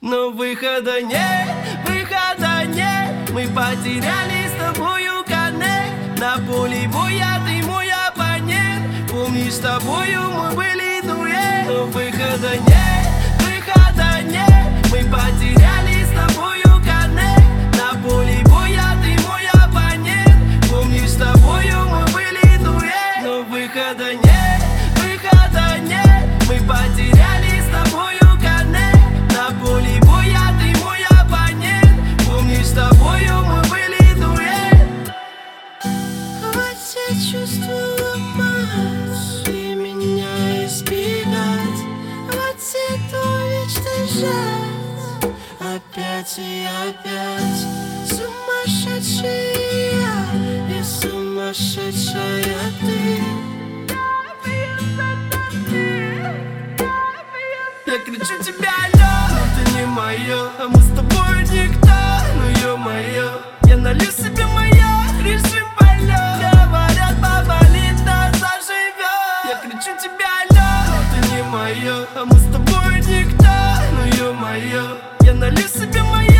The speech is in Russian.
Но выхода нет, мы потеряли с тобою коннект. На поле боя ты мой оппонент. Помнишь, с тобою мы были дуэт. Но выхода нет, мы потеряли с тобою коннект. На поле боя ты мой оппонент. Помнишь, с тобою мы были дуэт. Но выхода нет, мы потеряли с тобою коннект. На поле боя ты мой оппонент. Помнишь, с тобою мы были дуэт. Хватит чувства ломать и меня избегать. Хватит уничтожать опять и опять. Сумасшедший я и сумасшедшая ты. Я кричу тебе алло, но ты не моё, а мы с тобой никто. Ну ё-моё, я налью себе моё, режим полет. Говорят, поболит, но заживёт. Я кричу тебе алло, но ты не моё, а мы с тобой никто. Ну ё-моё, я налью себе моё.